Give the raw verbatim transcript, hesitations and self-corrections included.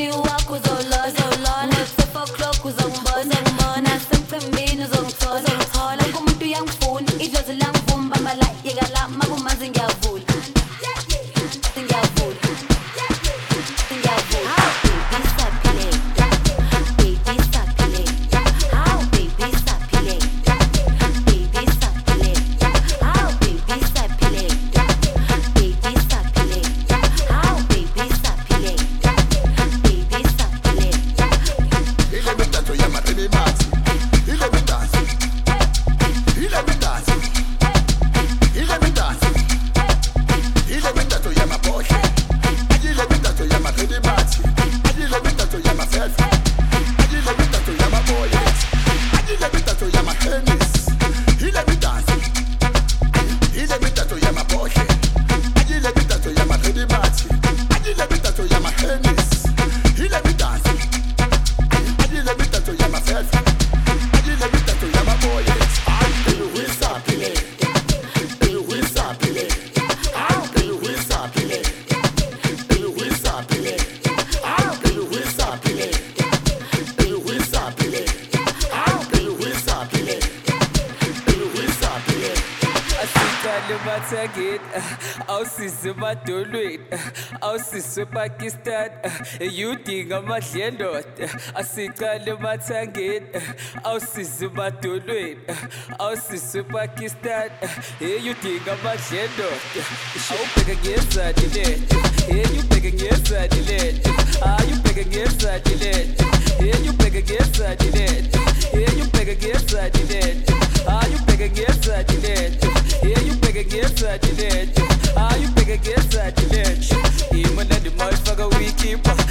Emini wakho uzolala uzolala ngo-twelve o'clock uzongibona uzongibona nasemcimbini uzongithola uzongithola wonke umuntu uyangifuna idlozi langivuma bamba la yeka la makumanzi ngiyavula ngiyavula ngiyavula Madolweni awusizwe Pakistan yudinga amadlendoda asicale emathangeni awusizwe Madolweni awusizwe Pakistan yudinga amadlendoda awubheke ngezani lento yubheke ngezani lento ayubheke ngezani lento yubheke ngezani lento yubheke ngezani lento ayubheke ngezani lento yubheke ngezani lento Are you big against that dimension? Even at the motherfucker we keep